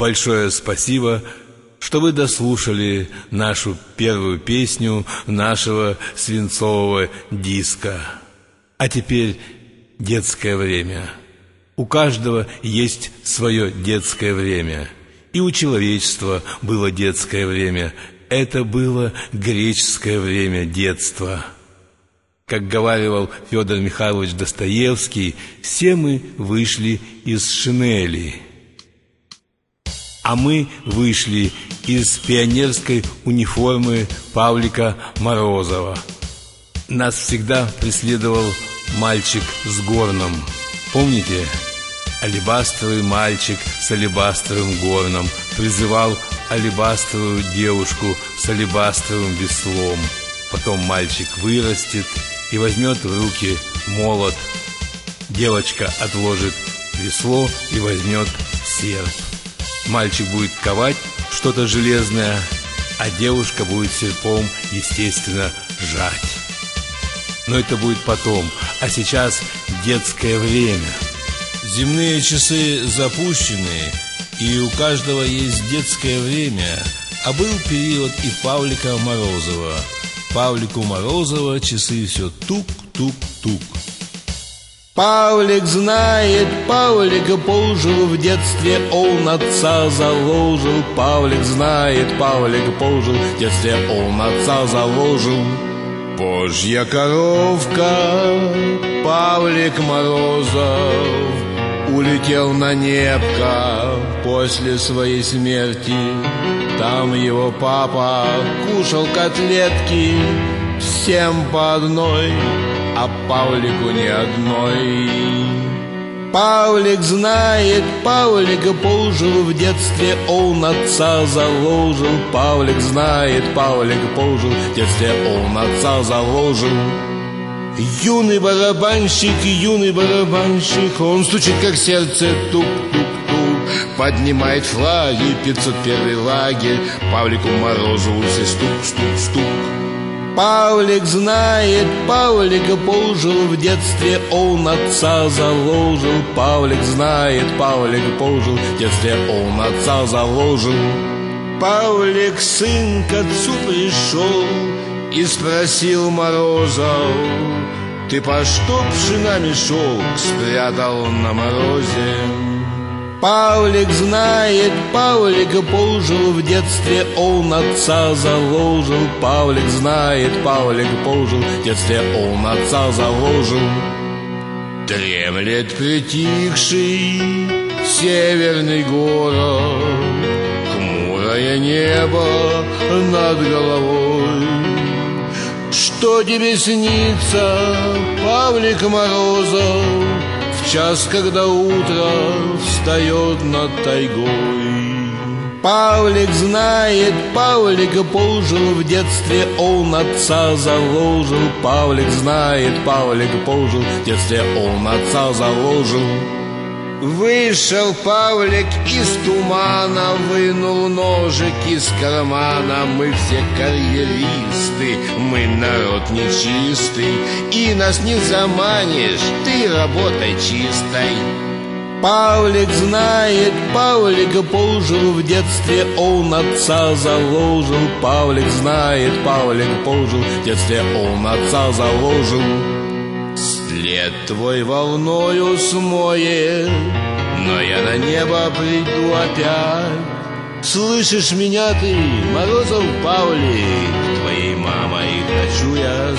большое спасибо, что вы дослушали нашу первую песню нашего свинцового диска. А теперь детское время. У каждого есть свое детское время. И у человечества было детское время. Это было греческое время детства. Как говаривал Федор Михайлович Достоевский, все мы вышли из шинели. А мы вышли из пионерской униформы Павлика Морозова. Нас всегда преследовал мальчик с горном. Помните? Алебастровый мальчик с алебастровым горном призывал алебастровую девушку с алебастровым веслом. Потом мальчик вырастет и возьмет в руки молот. Девочка отложит весло и возьмет серп. Мальчик будет ковать что-то железное, а девушка будет серпом, естественно, жать. Но это будет потом, а сейчас детское время. Земные часы запущены, и у каждого есть детское время. А был период и Павлика Морозова. Павлику Морозова часы все тук-тук-тук. Павлик знает, Павлика пожил в детстве, он отца заложил. Павлик знает, Павлика пожил в детстве, он отца заложил. Божья коровка, Павлик Морозов, улетел на небко после своей смерти. Там его папа кушал котлетки, всем по одной, а Павлику ни одной. Павлик знает, Павлика пожил в детстве, он отца заложил. Павлик знает, Павлика пожил в детстве, он отца заложил. Юный барабанщик, он стучит, как сердце, тук-тук-тук. Поднимает флаги, 501 лагерь, Павлику Морозову все стук-стук-стук. Павлик знает, Павлика пожил в детстве, он отца заложил. Павлик знает, Павлика пожил в детстве, он отца заложил. Павлик, сын, к отцу пришел и спросил Морозов: ты по что пшена мешок спрятал на морозе? Павлик знает, Павлика пожил в детстве, он отца заложил. Павлик знает, Павлика пожил в детстве, он отца заложил. Дремлет притихший северный город, хмурое небо над головой. Что тебе снится, Павлик Морозов, в час, когда утро встает над тайгой? Павлик знает, Павлика пожил в детстве, он отца заложил. Павлик знает, Павлика пожил в детстве, он отца заложил. Вышел Павлик из тумана, вынул ножик из кармана. Мы все карьеристы, мы народ нечистый, и нас не заманишь, ты работай чистой. Павлик знает, Павлика пожил в детстве, он отца заложил. Павлик знает, Павлика пожил в детстве, он отца заложил. След твой волною смоет, но я на небо приду опять. Слышишь меня ты, Морозов Павлик, твоей мамой хочу я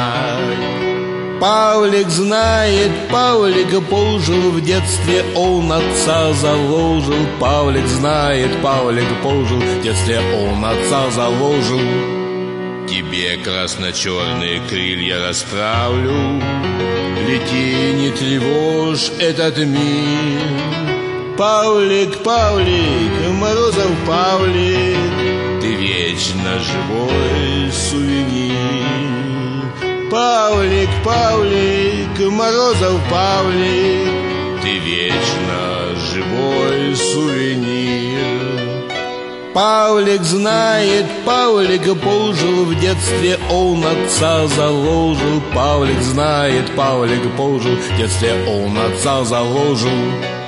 стать. Павлик знает, Павлика пожил в детстве, он отца заложил. Павлик знает, Павлика пожил в детстве, он отца заложил. Тебе красно-черные крылья расправлю, лети, не тревожь этот мир. Павлик, Павлик, Морозов Павлик, ты вечно живой сувенир. Павлик, Павлик, Морозов Павлик, ты вечно живой сувенир. Павлик знает, Павлика пожил в детстве, он отца заложил. Павлик знает, Павлика пожил в детстве, он отца заложил.